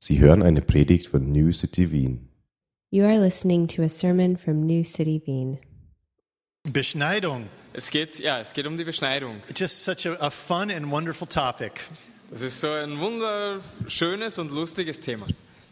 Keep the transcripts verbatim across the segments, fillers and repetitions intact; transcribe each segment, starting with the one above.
Sie hören eine Predigt von New City Wien. You are listening to a sermon from New City Wien. Beschneidung. Es geht, ja, es geht um die Beschneidung. It's just such a, a fun and wonderful topic. Das ist so ein wunderschönes und lustiges Thema.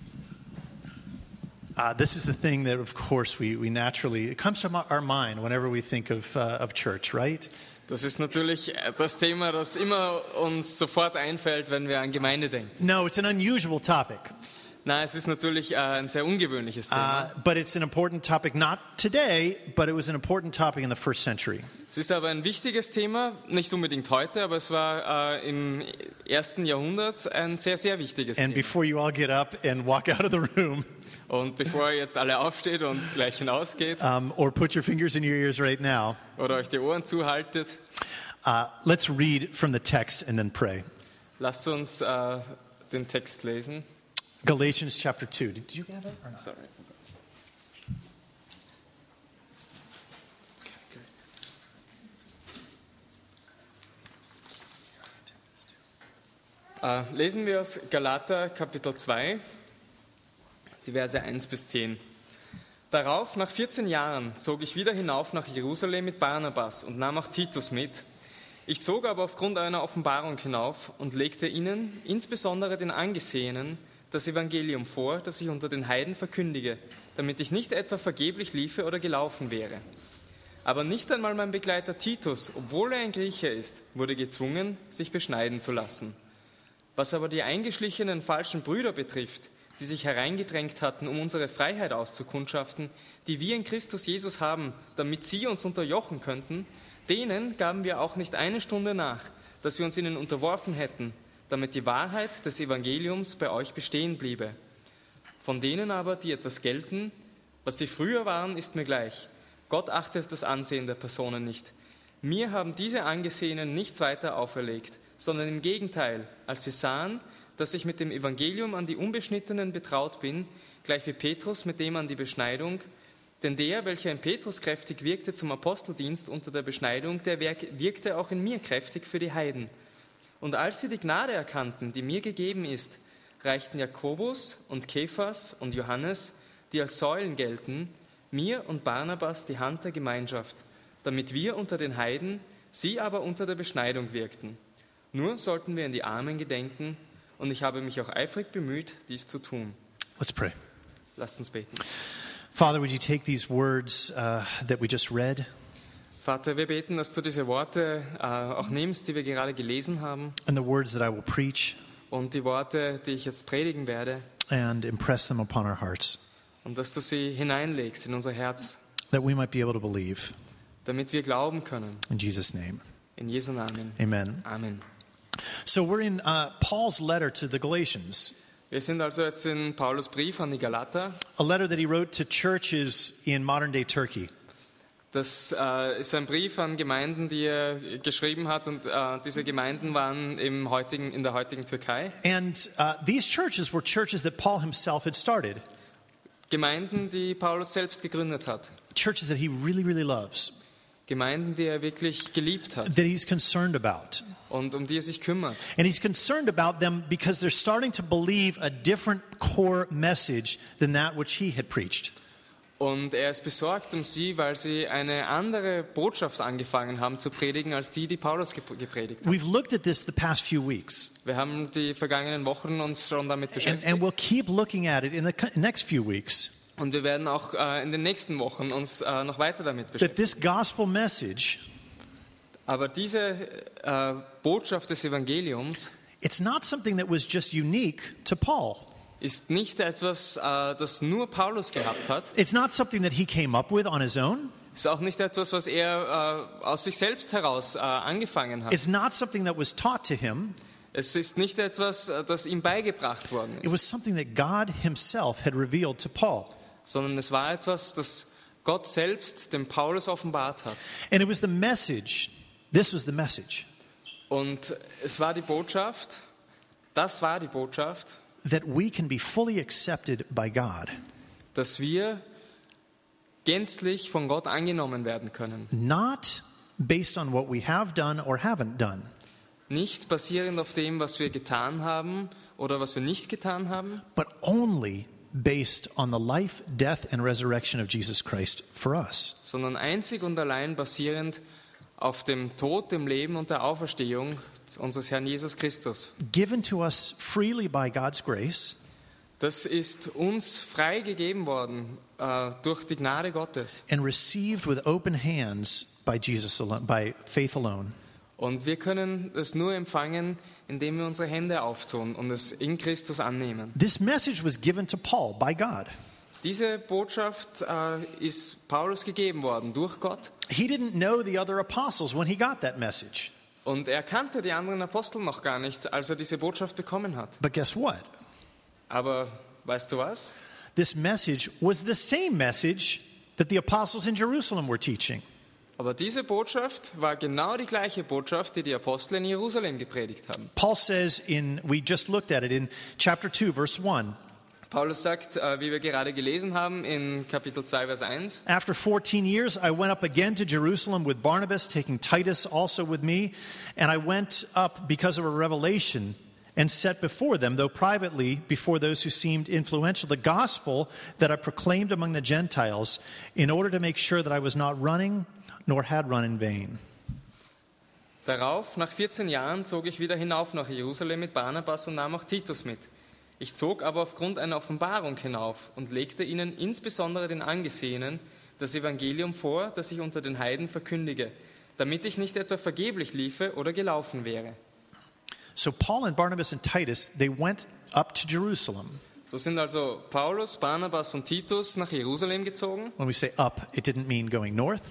Uh, this is the thing that, of course, we, we naturally, it comes from our mind whenever we think of, uh, of church, right? Das ist natürlich das Thema, das immer uns sofort einfällt, wenn wir an Gemeinde denken. No, it's an unusual topic. Na, es ist natürlich äh, ein sehr ungewöhnliches Thema. Uh, but it's an important topic, not today, but it was an important topic in the first century. Es ist aber ein wichtiges Thema, nicht unbedingt heute, aber es war äh, im ersten Jahrhundert ein sehr, sehr wichtiges And Thema. before you all get up and walk out of the room, Und bevor ihr jetzt alle aufsteht und gleich hinausgeht um, or put your fingers in your ears right now, oder euch die Ohren zuhaltet, uh, let's read from the text and then pray. lasst uns äh, den Text lesen. Galatians chapter two. Did you have it or not? Sorry. Äh, lesen wir aus Galater Kapitel zwei, die Verse eins bis zehn. Darauf, nach vierzehn Jahren, zog ich wieder hinauf nach Jerusalem mit Barnabas und nahm auch Titus mit. Ich zog aber aufgrund einer Offenbarung hinauf und legte ihnen, insbesondere den Angesehenen, das Evangelium vor, das ich unter den Heiden verkündige, damit ich nicht etwa vergeblich liefe oder gelaufen wäre. Aber nicht einmal mein Begleiter Titus, obwohl er ein Grieche ist, wurde gezwungen, sich beschneiden zu lassen. Was aber die eingeschlichenen falschen Brüder betrifft, die sich hereingedrängt hatten, um unsere Freiheit auszukundschaften, die wir in Christus Jesus haben, damit sie uns unterjochen könnten, denen gaben wir auch nicht eine Stunde nach, dass wir uns ihnen unterworfen hätten, damit die Wahrheit des Evangeliums bei euch bestehen bliebe. Von denen aber, die etwas gelten, was sie früher waren, ist mir gleich. Gott achtet das Ansehen der Personen nicht. Mir haben diese Angesehenen nichts weiter auferlegt, sondern im Gegenteil, als sie sahen, dass ich mit dem Evangelium an die Unbeschnittenen betraut bin, gleich wie Petrus mit dem an die Beschneidung, denn der, welcher in Petrus kräftig wirkte zum Aposteldienst unter der Beschneidung, der wirkte auch in mir kräftig für die Heiden. Und als sie die Gnade erkannten, die mir gegeben ist, reichten Jakobus und Kephas und Johannes, die als Säulen gelten, mir und Barnabas die Hand der Gemeinschaft, damit wir unter den Heiden, sie aber unter der Beschneidung wirkten. Nur sollten wir in die Armen gedenken, und ich habe mich auch eifrig bemüht, dies zu tun. Let's pray. Lasst uns beten. Father, would you take these words uh, that we just read Vater, wir beten, dass du diese Worte äh, auch nimmst, die wir gerade gelesen haben, and the words that I will preach und die Worte, die ich jetzt predigen werde, and impress them upon our hearts, und dass du sie hineinlegst in unser Herz, that we might be able to believe. damit wir glauben können. In Jesus' name, In Jesu Namen. amen. Amen. So we're in uh, Paul's letter to the Galatians, Wir sind also jetzt in Paulus Brief an die Galater. a letter that he wrote to churches in modern-day Turkey. Das äh, ist ein Brief an Gemeinden, die er geschrieben hat, und äh, diese Gemeinden waren im heutigen, in der heutigen Türkei. And uh, these churches were churches that Paul himself had started, Gemeinden, die Paulus selbst gegründet hat. churches that he really, really loves, Gemeinden, die er wirklich geliebt hat that he's concerned about. und um die er sich kümmert. And he's concerned about them because they're starting to believe a different core message than that which he had preached. Und er ist besorgt um sie, weil sie eine andere Botschaft angefangen haben zu predigen, als die, die Paulus gep- gepredigt hat. We've looked at this the past few weeks, Wir haben die vergangenen Wochen uns schon damit and, beschäftigt. and we'll keep looking at it in the co- next few weeks, Und wir werden auch äh, in den nächsten Wochen uns äh, noch weiter damit that beschäftigen. this gospel message, Aber diese äh, Botschaft des Evangeliums it's not something that was just unique to Paul. ist nicht etwas, äh, das nur Paulus gehabt hat. It's not something that he came up with on his own. Ist auch nicht etwas, was er äh, aus sich selbst heraus äh, angefangen hat. It's not something that was taught to him. Es ist nicht etwas, äh, das ihm beigebracht worden It ist, was something that God himself had revealed to Paul. sondern es war etwas, das Gott selbst dem Paulus offenbart hat. And it was the message, this was the message, Und es war die Botschaft, das war die Botschaft, that we can be fully accepted by God, dass wir gänzlich von Gott angenommen werden können. not based on what we have done or haven't done, Nicht basierend auf dem, was wir getan haben oder was wir nicht getan haben, but only based on the life, death, and resurrection of Jesus Christ for us. sondern einzig und allein basierend auf dem Tod, dem Leben und der Auferstehung unseres Herrn Jesus Christus. Given to us freely by God's grace, Das ist uns frei gegeben worden äh, durch die Gnade Gottes. and received with open hands by Jesus alone, by faith alone. Und wir können es nur empfangen, indem wir unsere Hände auftun und es in Christus annehmen. This message was given to Paul by God. Diese Botschaft äh, ist Paulus gegeben worden durch Gott. He didn't know the other apostles when he got that message. Und er kannte die anderen Apostel noch gar nicht, als er diese Botschaft bekommen hat. But guess what? Aber weißt du was? This message was the same message that the apostles in Jerusalem were teaching. Aber diese Botschaft war genau die gleiche Botschaft, die die Apostel in Jerusalem gepredigt haben. Paul says in, we just looked at it in chapter two, verse one. Paulus sagt, äh, wie wir gerade gelesen haben, in Kapitel zwei, Vers eins, After fourteen years, I went up again to Jerusalem with Barnabas, taking Titus also with me. And I went up because of a revelation and set before them, though privately, before those who seemed influential, the gospel that I proclaimed among the Gentiles, in order to make sure that I was not running nor had run in vain. Darauf, nach vierzehn Jahren, zog ich wieder hinauf nach Jerusalem mit Barnabas und nahm auch Titus mit. Ich zog aber aufgrund einer Offenbarung hinauf und legte ihnen insbesondere den Angesehenen das Evangelium vor, das ich unter den Heiden verkündige, damit ich nicht etwa vergeblich liefe oder gelaufen wäre. So Paul and Barnabas and Titus, they went up to Jerusalem. So sind also Paulus, Barnabas und Titus nach Jerusalem gezogen. When we say up, it didn't mean going north.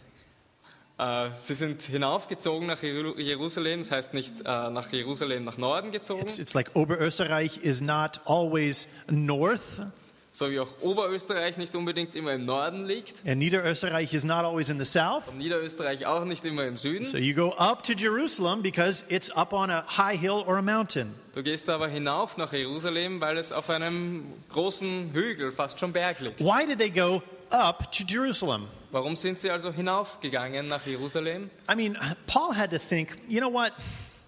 Äh, sie sind hinaufgezogen nach Jeru- Jerusalem, das heißt nicht äh, nach Jerusalem nach Norden gezogen, It's, it's like Oberösterreich is not always north, so wie auch Oberösterreich nicht unbedingt immer im Norden liegt and Niederösterreich is not always in the south. und Niederösterreich auch nicht immer im Süden. So you go up to Jerusalem because it's up on a high hill or a mountain. Du gehst aber hinauf nach Jerusalem, weil es auf einem großen Hügel, fast schon Berg liegt. Why did they go up to Jerusalem? Warum sind sie also hinaufgegangen nach Jerusalem? I mean, Paul had to think, you know what?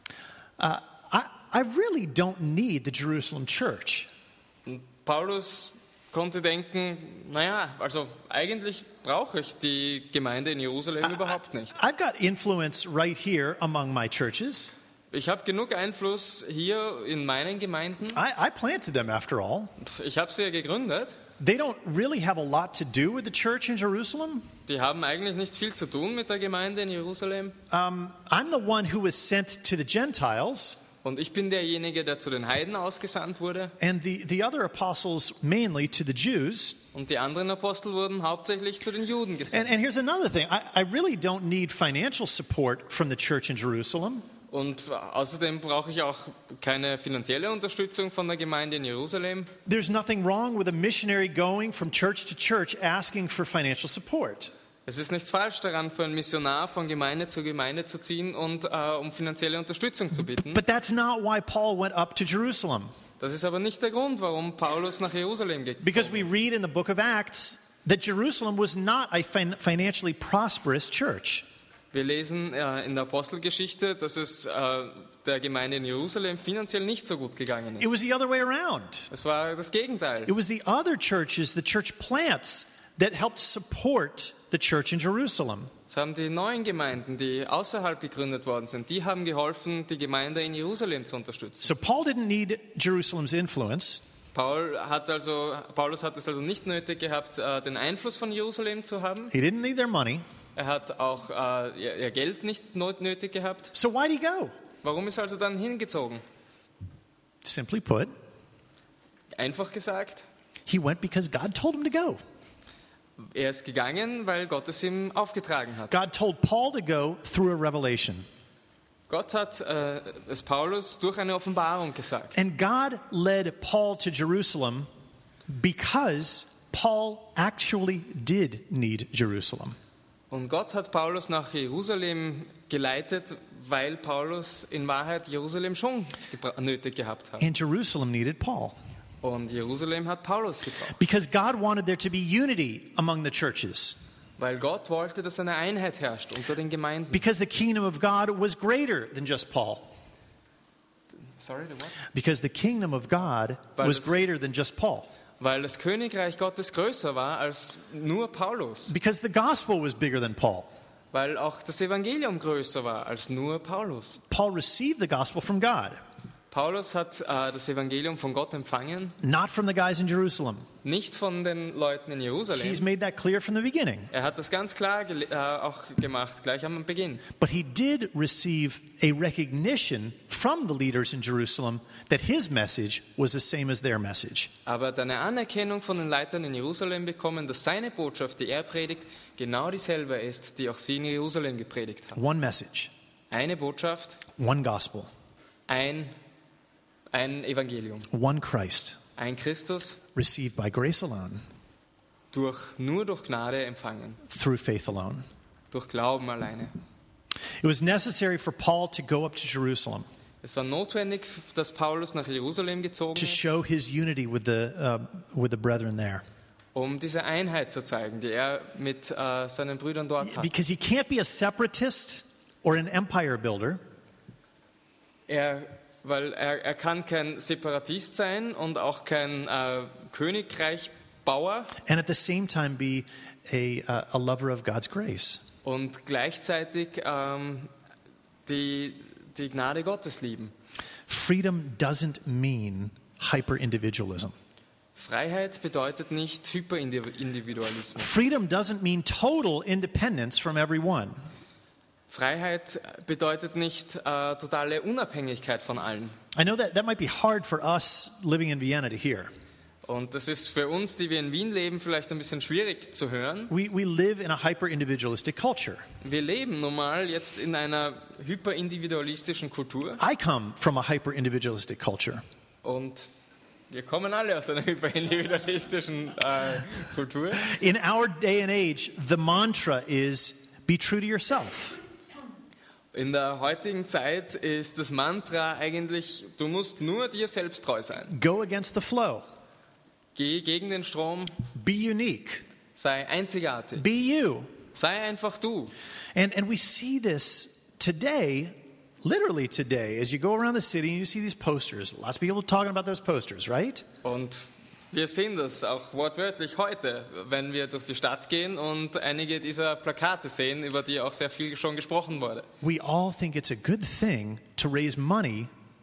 Uh, I, I really don't need the Jerusalem church. Und Paulus konnte denken, naja, also eigentlich brauche ich die Gemeinde in Jerusalem überhaupt nicht. I've got influence right here among my churches. Ich habe genug Einfluss hier in meinen Gemeinden. I, I planted them after all. Ich habe sie ja gegründet. They don't really have a lot to do with the church in Jerusalem. Die haben eigentlich nicht viel zu tun mit der Gemeinde in Jerusalem. Um, I'm the one who was sent to the Gentiles, Und ich bin derjenige, der zu den Heiden ausgesandt wurde. and the, the other apostles mainly to the Jews. Und die anderen Apostel wurden hauptsächlich zu den Juden gesandt. And, and here's another thing. I, I really don't need financial support from the church in Jerusalem. Und außerdem brauche ich auch keine finanzielle Unterstützung von der Gemeinde in Jerusalem. There's nothing wrong with a missionary going from church to church asking for financial support. Es ist nichts falsch daran, für einen Missionar von Gemeinde zu Gemeinde zu ziehen und äh, um finanzielle Unterstützung zu bitten. But that's not why Paul went up to Jerusalem. Das ist aber nicht der Grund, warum Paulus nach Jerusalem geht. Because we read in the book of Acts that Jerusalem was not a fin- financially prosperous church. Wir lesen äh, in der Apostelgeschichte, dass es äh, der Gemeinde in Jerusalem finanziell nicht so gut gegangen It ist. was the other way around. Es war das Gegenteil. It was the other churches, the church plants, that helped support the church in Jerusalem. Es haben die neuen Gemeinden, die außerhalb gegründet worden sind, die haben geholfen, die Gemeinde in Jerusalem zu unterstützen. So Paul didn't need Jerusalem's influence. Paul hat also, Paulus hat es also nicht nötig gehabt, äh, den Einfluss von Jerusalem zu haben. He didn't need their money. Er hat auch äh, ihr, ihr Geld nicht not- nötig gehabt. So why'd he go? Warum ist er also dann hingezogen? Simply put, Einfach gesagt, he went because God told him to go. er ist gegangen, weil Gott es ihm aufgetragen hat. God told Paul to go through a revelation. Gott hat äh, es Paulus durch eine Offenbarung gesagt. And God led Paul to Jerusalem because Paul actually did need Jerusalem. Und Gott hat Paulus nach Jerusalem geleitet, weil Paulus in Wahrheit Jerusalem schon gebra- nötig gehabt hat. And Jerusalem needed Paul. Und Jerusalem hat Paulus gebraucht. Because God wanted there to be unity among the churches. Weil Gott wollte, dass eine Einheit herrscht unter den Gemeinden. Because the kingdom of God was greater than just Paul. Sorry, the what? Because the kingdom of God Weil was das- greater than just Paul. Weil das Königreich Gottes größer war als nur Paulus. Because the gospel was bigger than Paul. Weil auch das Evangelium größer war als nur Paulus. Paul received the gospel from God, Paulus hat äh, das Evangelium von Gott empfangen, not from the guys in Jerusalem. nicht von den Leuten in He's Jerusalem. made that clear from the beginning. Er hat das ganz klar gele- äh, auch gemacht, gleich am Beginn. But he did receive a recognition from the leaders in Jerusalem that his message was the same as their message. Aber er hat eine Anerkennung von den Leitern in Jerusalem bekommen, dass seine Botschaft, die er predigt, genau dieselbe ist, die auch sie in Jerusalem gepredigt haben. One message, Eine Botschaft, one gospel, ein, ein Evangelium, one Christ, ein Christus, received by grace alone, durch, nur durch Gnade empfangen, through faith alone. durch Glauben alleine. It was necessary for Paul to go up to Jerusalem Es war notwendig, dass Paulus nach Jerusalem gezogen to ist, show his unity with the, uh, with the brethren there. um diese Einheit zu zeigen, die er mit äh, seinen Brüdern dort hat. Because he can't be a separatist or an empire builder Er, weil er, er kann kein Separatist sein und auch kein äh, Königreichbauer and at the same time be a, uh, a lover of God's grace. und gleichzeitig ähm, die, die Gnade Gottes lieben. Freedom doesn't mean hyper-individualism. Freiheit bedeutet nicht Hyperindividualismus. Freedom doesn't mean total independence from everyone. Freiheit bedeutet nicht äh, totale Unabhängigkeit von allen. I know that that might be hard for us living in Vienna to hear. Und das ist für uns, die wir in Wien leben, vielleicht ein bisschen schwierig zu hören. We, we live in a hyper-individualistic culture. Wir leben nun mal jetzt in einer hyperindividualistischen Kultur I come from a hyper-individualistic culture. und wir kommen alle aus einer hyperindividualistischen äh, Kultur. In our day and age, the mantra is be true to yourself. In der heutigen Zeit ist das Mantra eigentlich, du musst nur dir selbst treu sein. Go against the flow. Geh gegen den Strom, Be unique. sei einzigartig, Be you. sei einfach du. And, and we see this today, literally today, as you go around the city and you see these posters. Lots of people talking about those posters, right? Und wir sehen das auch wortwörtlich heute, wenn wir durch die Stadt gehen und einige dieser Plakate sehen, über die auch sehr viel schon gesprochen wurde. We all think it's a good thing to raise money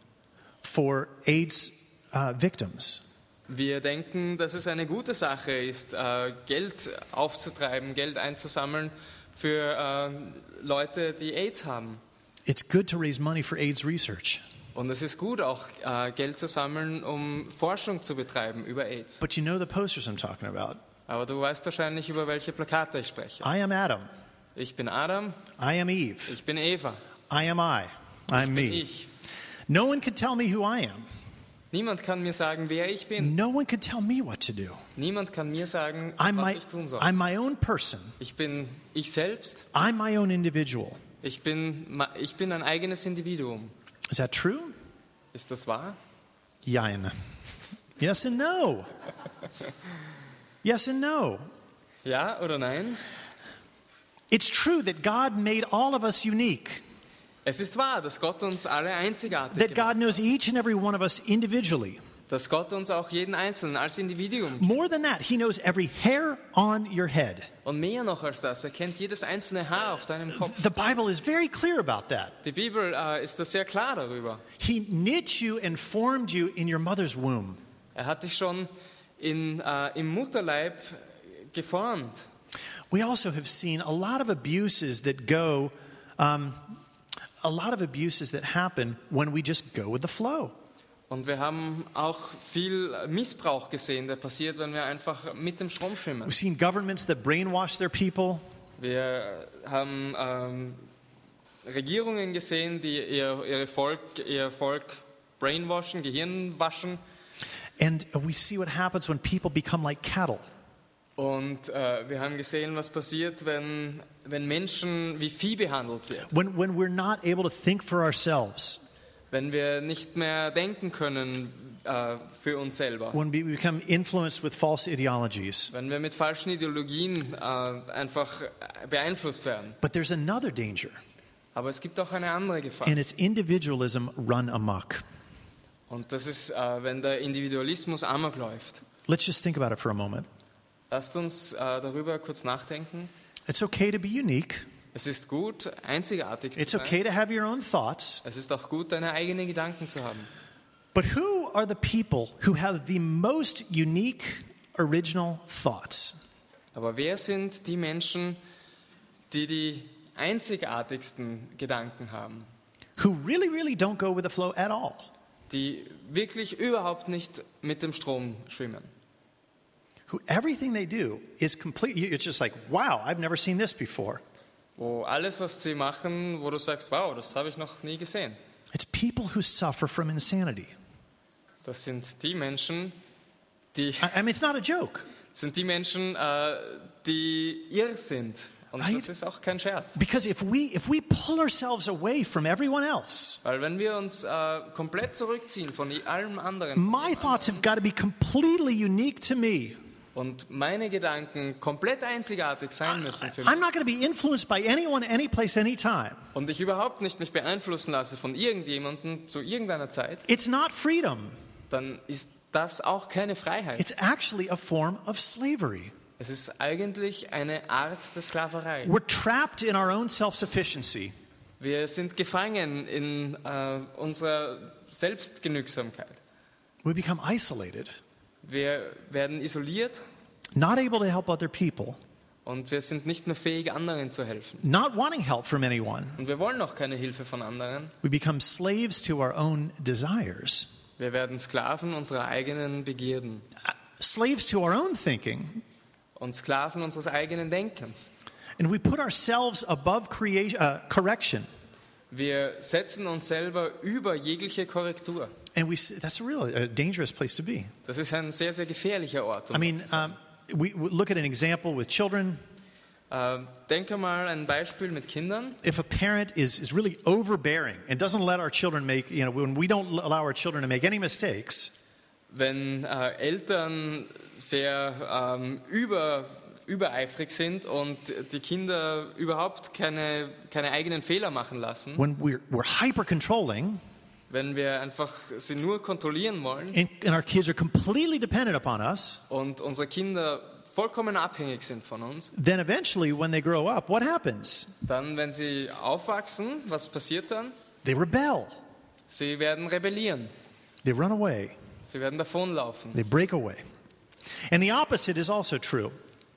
for AIDS uh, victims. Wir denken, dass es eine gute Sache ist, äh, Geld aufzutreiben, Geld einzusammeln für äh, Leute, die AIDS haben. It's good to raise money for AIDS research. Und es ist gut, auch äh, Geld zu sammeln, um Forschung zu betreiben über AIDS. But you know the posters I'm talking about. Aber du weißt wahrscheinlich, über welche Plakate ich spreche. I am Adam. Ich bin Adam, I am Eve. ich bin Eva, I am I. I'm bin me. ich. No one can tell me who I am. Niemand kann mir sagen, wer ich bin. No one can tell me what to do. Niemand kann mir sagen, I'm was my, ich tun soll. I'm my own person. Ich bin ich selbst. I'm my own individual. Ich bin, ma- ich bin ein eigenes Individuum. Is that true? Ist das wahr? Yein. Yes and no. Yes and no. Ja oder nein? It's true that God made all of us unique, Es ist wahr, dass Gott uns alle einzigartig that gemacht God knows each and every one of us individually. hat. Dass Gott uns auch jeden Einzelnen als Individuum kennt. More than that, He knows every hair on your head. Und mehr noch als das, er kennt jedes einzelne Haar auf deinem Kopf. The Bible is very clear about that. Die Bibel äh, ist da sehr klar darüber. He knit you and formed you in your mother's womb. Er hat dich schon in, äh, im Mutterleib geformt. We also have seen a lot of abuses that go, um, a lot of abuses that happen when we just go with the flow. Und wir haben auch viel Missbrauch gesehen, der passiert, wenn wir einfach mit dem Strom schwimmen. We've seen governments that brainwash their people. Wir haben ähm, Regierungen gesehen, die ihr, ihre Volk, ihr Volk brainwashen, Gehirn waschen. And we see what happens when people become like cattle. Und äh, wir haben gesehen, was passiert, wenn, wenn Menschen wie Vieh behandelt werden. When, when we're not able to think for ourselves. Wenn wir nicht mehr denken können äh, für uns selber. When we become influenced with false ideologies. Wenn wir mit falschen Ideologien äh, einfach beeinflusst werden. But there's another danger. Aber es gibt auch eine andere Gefahr. And it's individualism run amok. Und das ist, äh, wenn der Individualismus amok läuft. Let's just think about it for a moment. Lasst uns äh, darüber kurz nachdenken. It's okay to be unique. Es ist gut, einzigartig zu It's sein. okay to have your own thoughts. Es ist auch gut, deine eigenen Gedanken zu haben. But who are the people who have the most unique, original thoughts? Aber wer sind die Menschen, die die einzigartigsten Gedanken haben? Who really, really don't go with the flow at all? Die wirklich überhaupt nicht mit dem Strom schwimmen. Who everything they do is complete. It's just like, wow, I've never seen this before. Wo alles, was sie machen, wo du sagst, wow, das habe ich noch nie gesehen. It's people who suffer from insanity. Das sind die Menschen, die, I, I mean, it's not a joke. sind die Menschen, äh, die irr sind. Und Right? das ist auch kein Scherz. Because if we if we pull ourselves away from everyone else, Weil wenn wir uns äh, komplett zurückziehen von allem anderen, von my jedem thoughts have anderen, got to be completely unique to me. und meine Gedanken komplett einzigartig sein müssen für I'm mich not going to be influenced by anyone, any place, any time. und ich überhaupt nicht mich beeinflussen lasse von irgendjemandem zu irgendeiner Zeit, It's not freedom. dann ist das auch keine Freiheit. It's actually a form of slavery. Es ist eigentlich eine Art der Sklaverei. We're trapped in our own self-sufficiency. Wir sind gefangen in äh, unserer Selbstgenügsamkeit. We become isolated, Wir werden isoliert not able to help other people, und wir sind nicht mehr fähig, anderen zu helfen. not wanting help from anyone. Und wir wollen auch keine Hilfe von anderen. We become slaves to our own desires, Wir werden Sklaven unserer eigenen Begierden slaves to our own thinking, und Sklaven unseres eigenen Denkens. and we put ourselves above creation, uh, correction. Wir setzen uns selber über jegliche Korrektur. And we, s- that's a really a dangerous place to be. Das ist ein sehr, sehr gefährlicher Ort. um I mean, dort zu sein. um, we, we look at an example with children. Äh, denke mal ein Beispiel mit Kindern. If a parent is, is really overbearing and doesn't let our children make, you know, when we don't allow our children to make any mistakes, Wenn äh, Eltern sehr ähm, über, übereifrig sind und die Kinder überhaupt keine, keine eigenen Fehler machen lassen, when we're, we're hyper-controlling, wenn wir einfach sie nur kontrollieren wollen and, and our kids are completely dependent upon us, und unsere Kinder vollkommen abhängig sind von uns, then eventually when they grow up, what happens? dann, wenn sie aufwachsen, was passiert dann? They rebel. Sie werden rebellieren, They run away. sie werden davonlaufen. They break away. And the opposite is also true.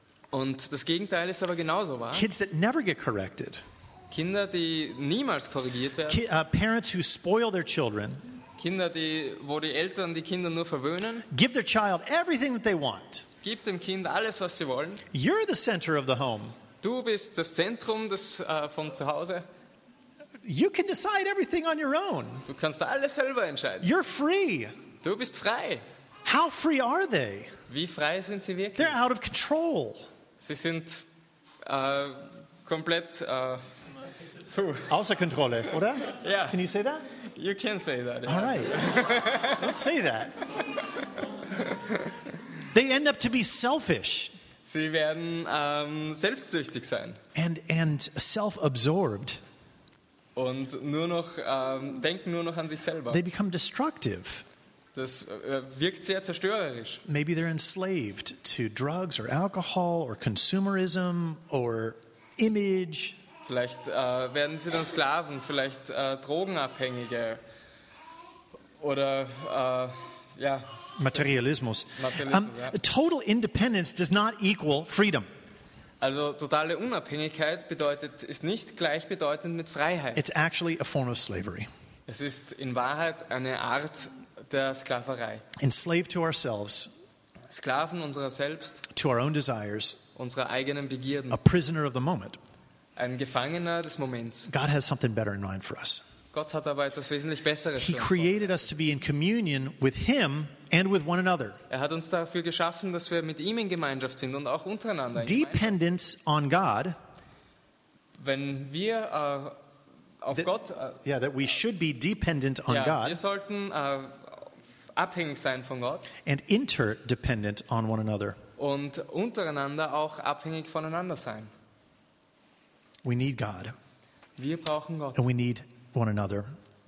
Und das Gegenteil ist aber genauso wahr. Kids that never get corrected, Kinder, die niemals korrigiert werden, Ki- uh, parents who spoil their children, Kinder, die, wo die Eltern die Kinder nur verwöhnen, give their child everything that they want. gib dem Kind alles, was sie wollen. You're the center of the home. Du bist das Zentrum des, äh, vom Zuhause. You can decide everything on your own. Du kannst alles selber entscheiden. You're free. Du bist frei. How free are they? Wie frei sind sie wirklich? They're out of control. Sie sind äh, komplett... Äh, puh. Außer Kontrolle, oder? Ja. Can you say that? You can say that. All Ja. right. Let's say that. They end up to be selfish Sie werden ähm, selbstsüchtig sein and, and self-absorbed. und nur noch, ähm, denken nur noch an sich selber. They become destructive. Das äh, wirkt sehr zerstörerisch. Maybe they're enslaved to drugs or alcohol or consumerism or image. Vielleicht äh, werden sie dann Sklaven, vielleicht äh, Drogenabhängige oder äh, ja, Materialismus. Materialismus, Um, ja. total independence does not equal freedom. Also totale Unabhängigkeit bedeutet, ist nicht gleichbedeutend mit Freiheit. It's actually a form of slavery. Es ist in Wahrheit eine Art der Sklaverei. Enslaved to ourselves, Sklaven unserer selbst, to our own desires, unserer eigenen Begierden. a prisoner of the moment. Ein Gefangener des Moments. God has something better in mind for us. Gott hat aber etwas wesentlich Besseres He für uns. created us to be in communion with Him and with one another. Er hat uns dafür geschaffen, dass wir mit ihm in Gemeinschaft sind und auch untereinander. in Gemeinschaft. Dependence on God, Wenn wir äh, auf That- Gott, äh, yeah, that we should be dependent on ja, wir God sollten äh, abhängig sein von Gott and interdependent on one another. und untereinander auch abhängig voneinander sein. We need God Wir brauchen Gott and we need one another.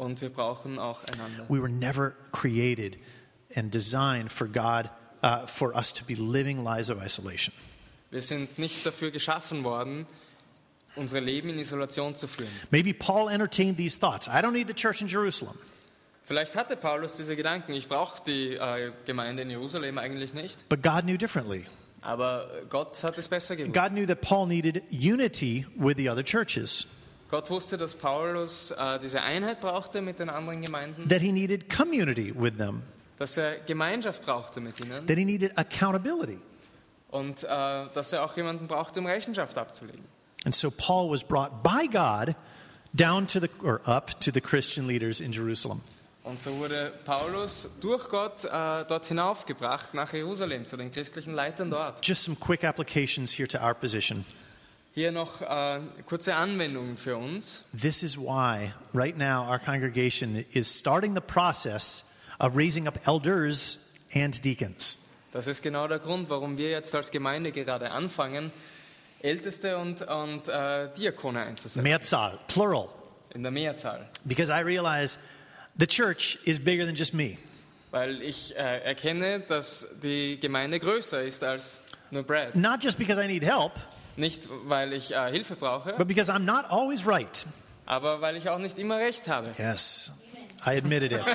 und wir brauchen auch einander. We were never created and designed for God, uh, for us to be living lives of isolation. Wir sind nicht dafür geschaffen worden, unser Leben in Isolation zu führen. Maybe Paul entertained these thoughts. I don't need the church in Jerusalem. Vielleicht hatte Paulus diese Gedanken, ich brauche die äh, Gemeinde in Jerusalem eigentlich nicht, But God knew differently. aber Gott hat es besser gewusst. God knew that Paul needed unity with the other churches, Gott wusste, dass Paulus äh, diese Einheit brauchte mit den anderen Gemeinden, that he needed community with them, dass er Gemeinschaft brauchte mit ihnen that he needed accountability. und äh, dass er auch jemanden brauchte, um Rechenschaft abzulegen. And so Paul was brought by God down to the or up to the Christian leaders in Jerusalem. Und so wurde Paulus durch Gott äh, dort hinaufgebracht nach Jerusalem, zu den christlichen Leitern dort. Just some quick applications here to our position. Hier noch äh, kurze Anwendungen für uns. This is why right now our congregation is starting the process of raising up elders and deacons. Das ist genau der Grund, warum wir jetzt als Gemeinde gerade anfangen, Älteste und, und äh, Diakone einzusetzen. Mehrzahl, plural. In der Mehrzahl. Because I realize the church is bigger than just me. Weil ich äh, erkenne, dass die Gemeinde größer ist als nur Brad. Not just because I need help, Nicht, weil ich äh, Hilfe brauche, but because I'm not always right. aber weil ich auch nicht immer recht habe. Yes, I admitted it.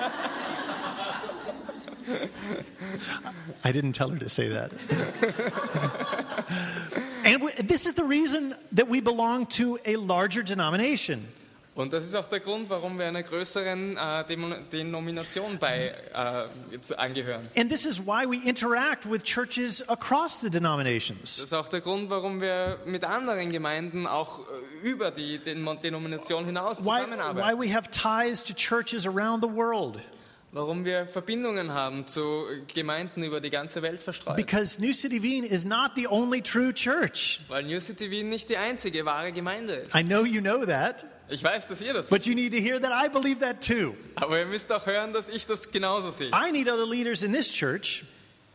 I didn't tell her to say that. And we, this is the reason that we belong to a larger denomination. Und das ist auch der Grund, warum wir einer größeren äh, Demo- Denomination bei, äh, zu- angehören. And this is why we interact with churches across the denominations. Das ist auch der Grund, warum wir mit anderen Gemeinden auch äh, über die Den- Denomination hinaus Why, why zusammenarbeiten. we have ties to churches around the world. Warum wir Verbindungen haben zu Gemeinden über die ganze Welt verstreut. Because New City Wien is not the only true church. Weil New City Wien nicht die einzige wahre Gemeinde ist. I know you know that, Ich weiß, dass ihr das but you need to hear that I believe that too. aber ihr müsst auch hören, dass ich das genauso sehe. I need other leaders in this church.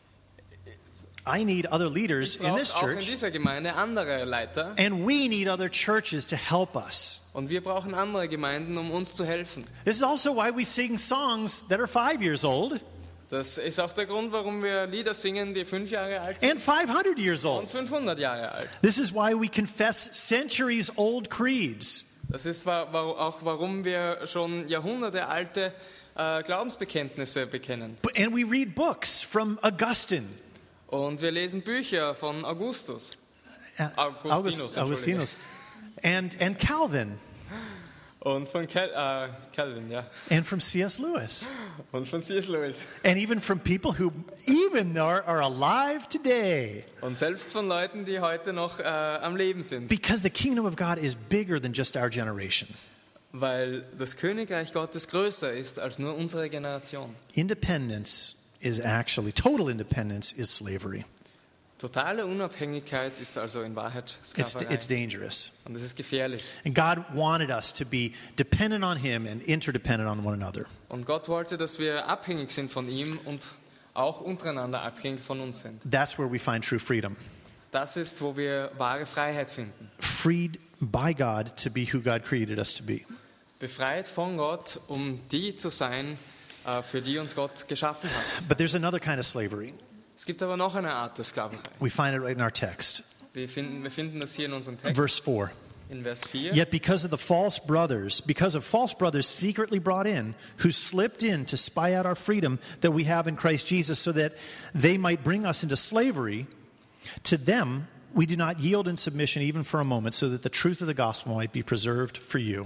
I need other leaders Ich in brauche this auch in church. dieser Gemeinde andere Leiter. And we need other churches to help us. Und wir brauchen andere Gemeinden, um uns zu helfen. This is also why we sing songs that are five years old Das ist auch der Grund, warum wir Lieder singen, die fünf Jahre alt sind and five hundred years und old. fünfhundert Jahre alt. This is why we confess centuries old creeds. Das ist wa- wa- auch, warum wir schon Jahrhunderte alte äh, Glaubensbekenntnisse bekennen. But- And we read books from Augustine. Und wir lesen Bücher von Augustus. Uh, Augustinus, August- Augustinus. And, and Calvin. Und von Cal äh, Calvin, ja. And from C S Lewis. Und von C S Lewis. And even from people who even are, are alive today. Und selbst von Leuten, die heute noch äh, am Leben sind. Because the kingdom of God is bigger than just our generation. Weil das Königreich Gottes größer ist als nur unsere Generation. Independence is actually, total independence is slavery. Totale Unabhängigkeit ist also in Wahrheit It's, Sklaverei. it's dangerous. Und das ist gefährlich. And God wanted us to be dependent on Him and interdependent on one another. Und Gott wollte, dass wir abhängig sind von ihm und auch untereinander abhängig von uns sind. That's where we find true freedom. Das ist, wo wir wahre Freiheit finden. Freed by God to be who God created us to be. Befreit von Gott, um die zu sein, äh, für die uns Gott geschaffen hat. But there's another kind of slavery. Es gibt aber noch eine Art der Sklaverei. We find it right in our text. Wir finden, wir finden das hier in unserem Text, Verse four. in Vers vier. Yet because of the false brothers, because of false brothers secretly brought in, who slipped in to spy out our freedom that we have in Christ Jesus, so that they might bring us into slavery, to them we do not yield in submission even for a moment, so that the truth of the gospel might be preserved for you.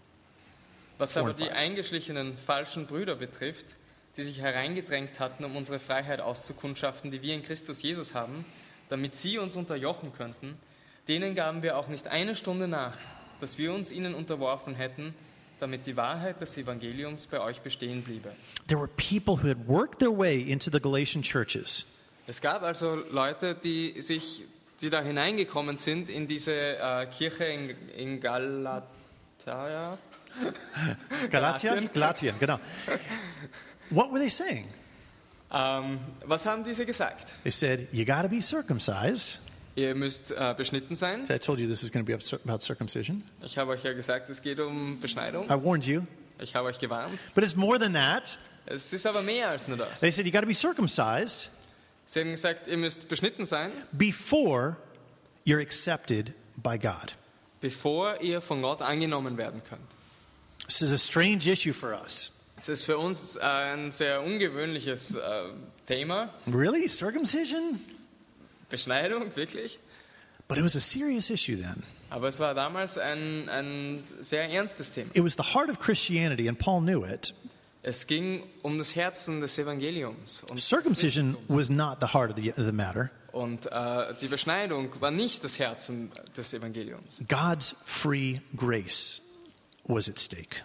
Was aber die eingeschlichenen falschen Brüder betrifft, die sich hereingedrängt hatten, um unsere Freiheit auszukundschaften, die wir in Christus Jesus haben, damit sie uns unterjochen könnten, denen gaben wir auch nicht eine Stunde nach, dass wir uns ihnen unterworfen hätten, damit die Wahrheit des Evangeliums bei euch bestehen bliebe. There were people who had worked their way into the Galatian churches. Es gab also Leute, die sich, die da hineingekommen sind in diese äh, Kirche in, in Galatia. Galatien? Galatien, genau. What were they saying? Ähm, was haben diese gesagt? They said, you got to be circumcised. Ihr müsst äh, beschnitten sein. I told you this was going to be about circumcision. Ich habe euch ja gesagt, es geht um Beschneidung. I warned you. ich habe euch gewarnt. But it's more than that. Es ist aber mehr als nur das. They said you got to be circumcised Sie haben gesagt, ihr müsst beschnitten sein, before you're accepted by God. bevor ihr von Gott angenommen werden könnt. This is a strange issue for us. Es ist für uns äh, ein sehr ungewöhnliches äh, Thema. Really? Circumcision? Beschneidung, wirklich. But it was a serious issue then. Aber es war damals ein, ein sehr ernstes Thema. It was the heart of Christianity, and Paul knew it. Es ging um das Herzen des Evangeliums. Und, Circumcision was not the heart of the, of the matter. und äh, die Beschneidung war nicht das Herzen des Evangeliums. God's free grace was at stake.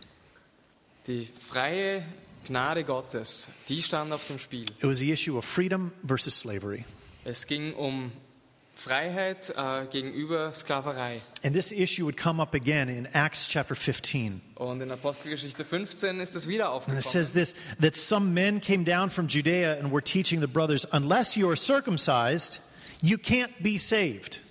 Die freie Gnade Gottes, die stand auf dem Spiel. It was the issue of freedom versus slavery. Es ging um Freiheit äh, gegenüber Sklaverei. And this issue would come up again in Acts chapter fifteen. Und in Apostelgeschichte fünfzehn ist es wieder And it aufgekommen. says this, that some men came down from Judea and were teaching the brothers, unless you are circumcised, you can't be saved.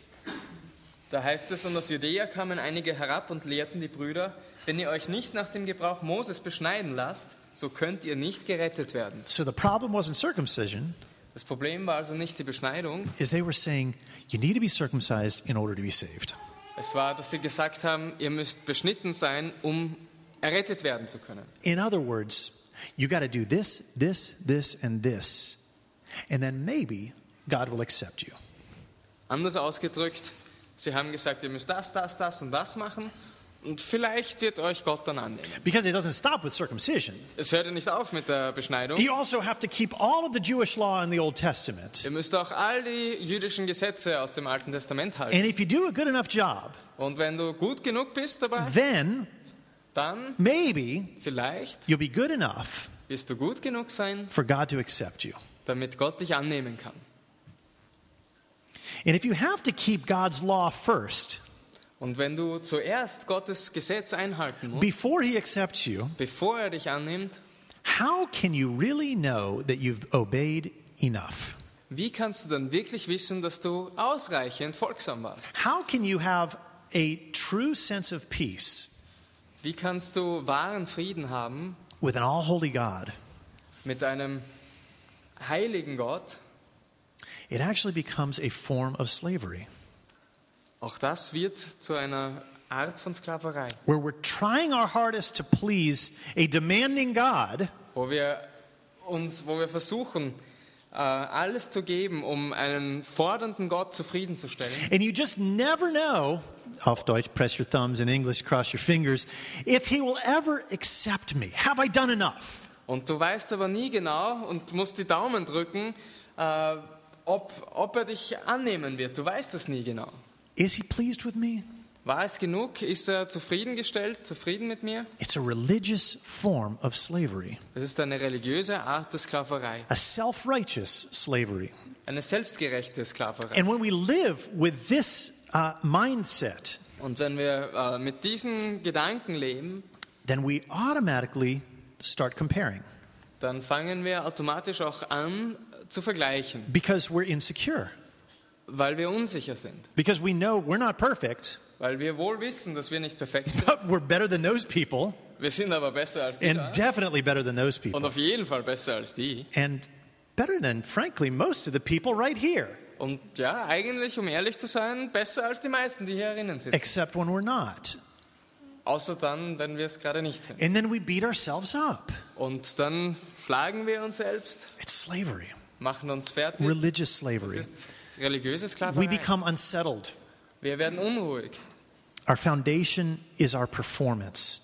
Da heißt es, und aus Judäa kamen einige herab und lehrten die Brüder, wenn ihr euch nicht nach dem Gebrauch Moses beschneiden lasst, so könnt ihr nicht gerettet werden. So the problem wasn't circumcision, Das Problem war also nicht die Beschneidung, is they were saying, you need to be circumcised in order to be saved. es war, dass sie gesagt haben, ihr müsst beschnitten sein, um errettet werden zu können. In other words, you got to do this, this, this, and this, and then maybe God will accept you. Anders ausgedrückt, sie haben gesagt, ihr müsst das, das, das und das machen und vielleicht wird euch Gott dann annehmen. Because it doesn't stop with circumcision. Es hört ja nicht auf mit der Beschneidung. You also have to keep all of the Jewish law in the Old Testament. Ihr müsst auch all die jüdischen Gesetze aus dem Alten Testament halten. And if you do a good enough job, Und wenn du gut genug bist dabei, then dann maybe vielleicht you'll be good enough wirst du gut genug sein, for God to accept you. damit Gott dich annehmen kann. And if you have to keep God's law first, Und wenn du zuerst Gottes Gesetz einhalten musst, before He accepts you, bevor er dich annimmt, how can you really know that you've obeyed enough? wie kannst du dann wirklich wissen, dass du ausreichend folgsam warst? How can you have a true sense of peace Wie kannst du wahren Frieden haben with an all-holy God? mit einem heiligen Gott? It actually becomes a form of slavery, Auch das wird zu einer Art von Sklaverei, where we're trying our hardest to please a demanding God, wo wir uns, wo wir versuchen, äh, alles zu geben, um einen fordernden Gott zufriedenzustellen. and you just never know, auf Deutsch, press your thumbs, in English, cross your fingers, if He will ever accept me. Have I done enough? Und du weißt aber nie genau und musst die Daumen drücken, äh, ob, ob er dich annehmen wird. Du weißt es nie genau. Is He pleased with me? War es genug? Ist er zufriedengestellt, zufrieden mit mir? It's a religious form of slavery, Das ist eine religiöse Art der Sklaverei, a self-righteous slavery. eine selbstgerechte Sklaverei. And when we live with this uh, mindset, Und wenn wir äh, mit diesen Gedanken leben, then we automatically start comparing dann fangen wir automatisch auch an zu vergleichen, because we're insecure, weil wir unsicher sind. because we know we're not perfect, Weil wir wohl wissen, dass wir nicht perfekt sind. but we're better than those people, Wir sind aber besser als die and da. definitely better than those Und people, auf jeden Fall besser als die. and better than, frankly, most of the people right here, Und ja, eigentlich, um ehrlich zu sein, besser als die meisten, die hier erinnern sitzen. except when we're not. Außer dann, wenn wir es gerade nicht sind. And then we beat ourselves up. Und dann schlagen wir uns selbst, It's slavery, machen uns fertig. religious Das slavery. ist religiöse We Sklaverei. become unsettled. Wir werden unruhig. Our foundation is our performance.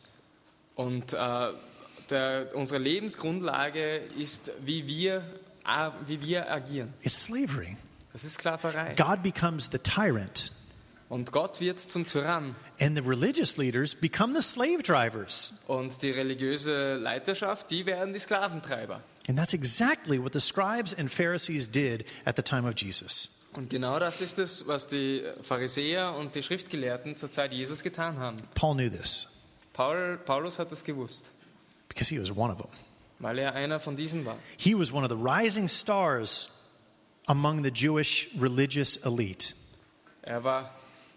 Und äh, der, unsere Lebensgrundlage ist, wie wir, äh, wie wir agieren. It's slavery. Das ist Sklaverei. God becomes the tyrant, Und Gott wird zum Tyrann. and the religious leaders become the slave drivers. Und die religiöse Leiterschaft, die werden die Sklaventreiber. And that's exactly what the scribes and Pharisees did at the time of Jesus. Und genau das ist es, was die Pharisäer und die Schriftgelehrten zur Zeit Jesus getan haben. Paul knew this Paul, Paulus hat es gewusst, because he was one of them. weil er einer von diesen war. He was one of the rising stars among the Jewish religious elite. Er war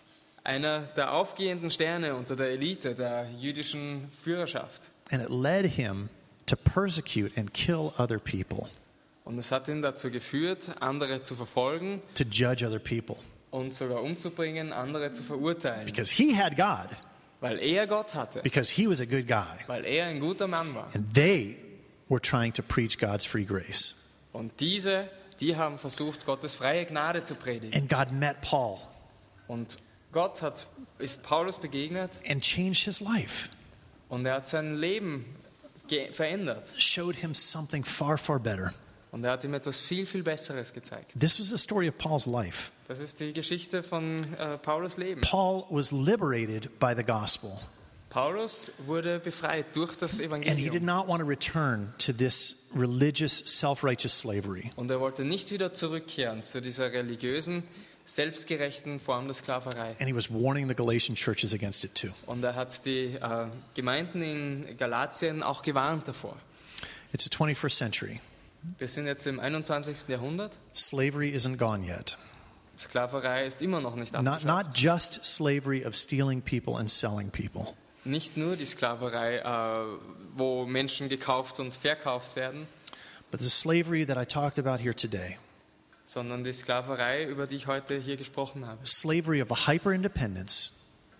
einer der aufgehenden Sterne unter der Elite der jüdischen Führerschaft. And it led him to persecute and kill other people, Und es hat ihn dazu geführt, andere zu verfolgen to judge other people, und sogar umzubringen, andere zu verurteilen. because he had God, Weil er Gott hatte, because he was a good guy. weil er ein guter Mann war. And they were trying to preach God's free grace. Und diese, die haben versucht, Gottes freie Gnade zu predigen. And God met Paul Und Gott hat, ist Paulus begegnet and changed his life, und er hat sein Leben ge- verändert. showed him something far, far better. Und er hat ihm etwas viel, viel Besseres gezeigt. This was the story of Paul's life. Das ist die Geschichte von äh, Paulus Leben. Paul was liberated by the gospel, Paulus wurde befreit durch das and he did Evangelium. not want to return to this religious, self-righteous slavery. Und er wollte nicht wieder zurückkehren zu dieser religiösen, selbstgerechten Form der Sklaverei. And he was warning the Galatian churches against it too. Und er hat die äh, Gemeinden in Galatien auch gewarnt davor. It's the twenty-first century. Wir sind jetzt im einundzwanzigsten Jahrhundert. Slavery isn't gone yet. Sklaverei ist immer noch nicht Not, abgeschafft. not just slavery of stealing people and selling people, Nicht nur die Sklaverei, äh, wo Menschen gekauft und verkauft werden, but the slavery that I talked about here today. sondern die Sklaverei, über die ich heute hier gesprochen habe. Slavery of a hyper-independence,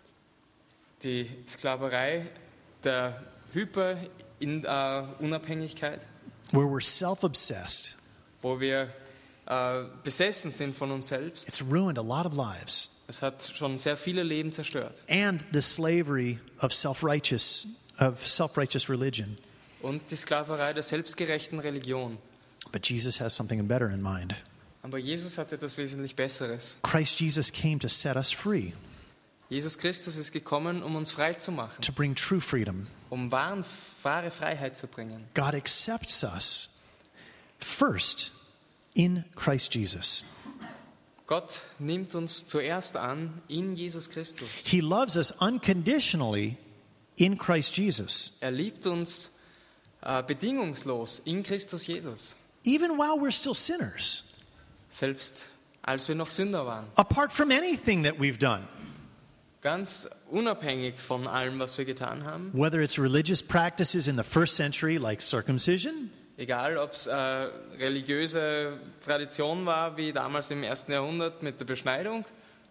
Die Sklaverei der Hyper-Unabhängigkeit, where we're self-obsessed. wo wir äh, besessen sind von uns selbst. It's ruined a lot of lives. Es hat schon sehr viele Leben zerstört. And the slavery of self-righteous, of self-righteous religion. Und die Sklaverei der selbstgerechten Religion. But Jesus has something better in mind. Aber Jesus hat etwas wesentlich Besseres. Christ Jesus came to set us free, Jesus Christus ist gekommen, um uns frei zu machen, to bring true freedom. um wahren, wahre Freiheit zu bringen. God accepts us first in Christ Jesus. Gott nimmt uns zuerst an in Jesus Christus. He loves us unconditionally in Christ Jesus, Er liebt uns äh, bedingungslos in Christus Jesus, even while we're still sinners, selbst als wir noch Sünder waren. apart from anything that we've done, Ganz unabhängig von allem, was wir getan haben. whether it's religious practices in the first century like circumcision, Egal, ob es äh, religiöse Tradition war, wie damals im ersten Jahrhundert mit der Beschneidung.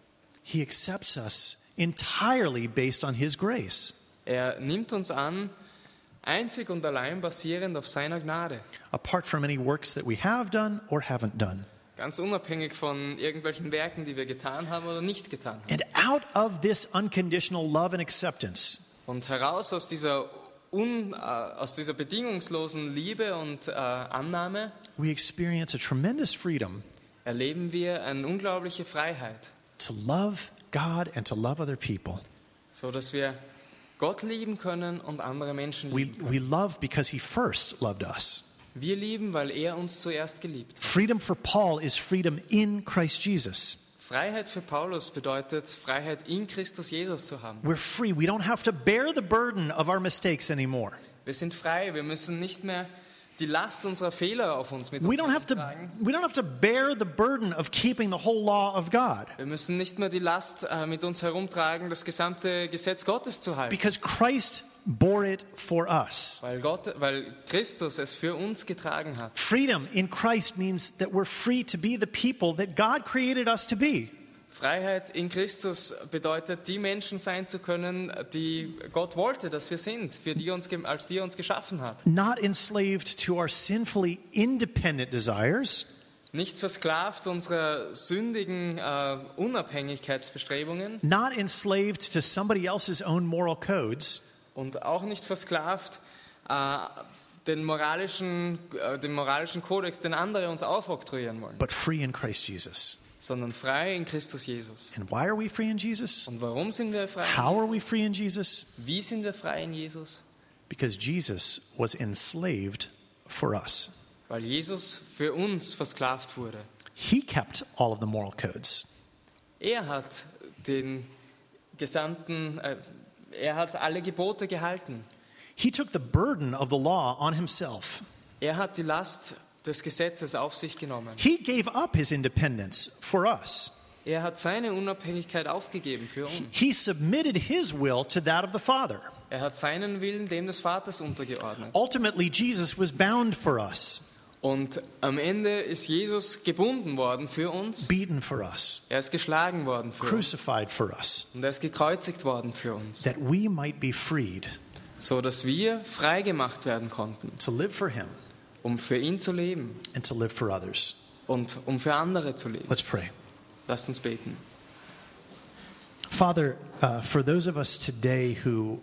He accepts us entirely based on His grace, Er nimmt uns an, einzig und allein basierend auf seiner Gnade. apart from any works that we have done or haven't done. Ganz unabhängig von irgendwelchen Werken, die wir getan haben oder nicht getan haben. And out of this unconditional love and acceptance, Und heraus aus dieser, un, äh, aus dieser bedingungslosen Liebe und äh, Annahme we experience a tremendous freedom erleben wir eine unglaubliche Freiheit, to love God and to love other people. so dass wir Gott lieben können und andere Menschen We, lieben können. we love because He first loved us. Wir lieben, weil er uns zuerst geliebt hat. Freedom for Paul is freedom in Christ Jesus. Freiheit für Paulus bedeutet, Freiheit in Christus Jesus zu haben. We're free. We don't have to bear the burden of our mistakes anymore. Wir sind frei, wir müssen nicht mehr die Last unserer Fehler auf uns mit We uns don't have to tragen. we don't have to bear the burden of keeping the whole law of God, Wir müssen nicht mehr die Last äh, mit uns herumtragen, das gesamte Gesetz Gottes zu halten. because Christ bore it for us. Weil, Gott, weil Christus es für uns getragen hat. Freedom in Christ means that we're free to be the people that God created us to be. Freiheit in Christus bedeutet, die Menschen sein zu können, die Gott wollte, dass wir sind, für die uns, ge- als die er uns geschaffen hat. Not enslaved to our sinfully independent desires, Nicht versklavt unserer sündigen äh, Unabhängigkeitsbestrebungen not enslaved to somebody else's own moral codes, und auch nicht versklavt äh, den moralischen, äh, den moralischen Kodex, den andere uns aufoktroyieren wollen, but free in Christ Jesus. sondern frei in Christus Jesus. And why are we free in Jesus? Und warum sind wir frei? How are we free in Jesus? Wie sind wir frei in Jesus? Because Jesus was enslaved for us. Weil Jesus für uns versklavt wurde. He kept all of the moral codes. Er hat den gesamten, äh, er hat alle Gebote gehalten. He took the burden of the law on himself. Er hat die Last des Gesetzes auf sich genommen. He gave up his independence for us. Er hat seine Unabhängigkeit aufgegeben für uns. He submitted his will to that of the Father. Er hat seinen Willen dem des Vaters untergeordnet. Ultimately, Jesus was bound for us, Und am Ende ist Jesus gebunden worden für uns. beaten for us, Er ist geschlagen worden für uns. crucified for us, Und er ist gekreuzigt worden für uns. that we might be freed So dass wir frei gemacht werden konnten, to live for him um für ihn zu leben and to live for others. und um für andere zu leben. Let's pray. Lasst uns beten. Father, uh, for those of us today who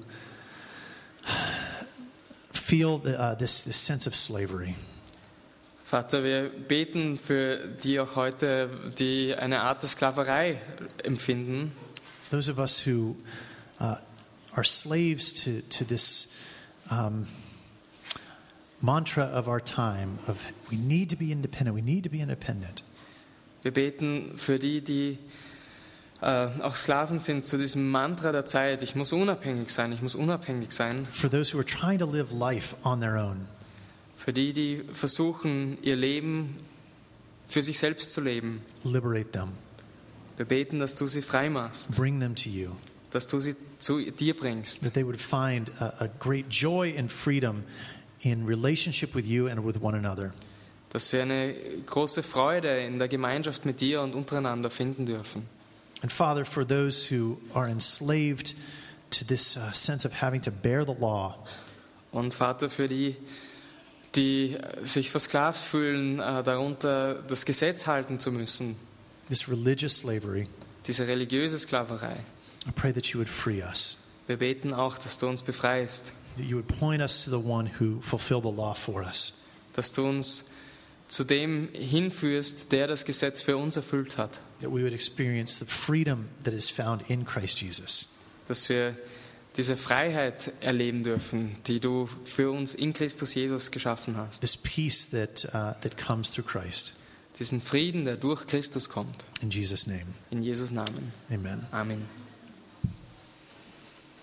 feel the, uh, this, this sense of slavery, Vater, wir beten für die auch heute, die eine Art der Sklaverei empfinden. those of us who uh, are slaves to, to this um, mantra of our time of we need to be independent, we need to be independent. Wir beten für die, die äh, auch Sklaven sind zu diesem Mantra der Zeit. Ich muss unabhängig sein, ich muss unabhängig sein. For those who are trying to live life on their own, Für die, die versuchen, ihr Leben für sich selbst zu leben. liberate them, Wir beten, dass du sie frei machst, bring them to you, dass du sie zu dir bringst, that they would find a, a great joy and freedom in relationship with you and with one another. dass sie eine große Freude in der Gemeinschaft mit dir und untereinander finden dürfen. And Father, for those who are enslaved to this uh, sense of having to bear the law, Und Vater, für die, die sich versklavt fühlen, äh, darunter das Gesetz halten zu müssen, this religious slavery, diese religiöse Sklaverei. I pray that you would free us, Wir beten auch, dass du uns befreist, that you would point us to the one who fulfilled the law for us, dass du uns zu dem hinführst, der das Gesetz für uns erfüllt hat, that we would experience the freedom that is found in Christ Jesus. dass wir diese Freiheit erleben dürfen, die du für uns in Christus Jesus geschaffen hast, This peace that, uh, that comes through Christ. diesen Frieden, der durch Christus kommt. In Jesus' name, In Jesus' Namen. amen. Amen.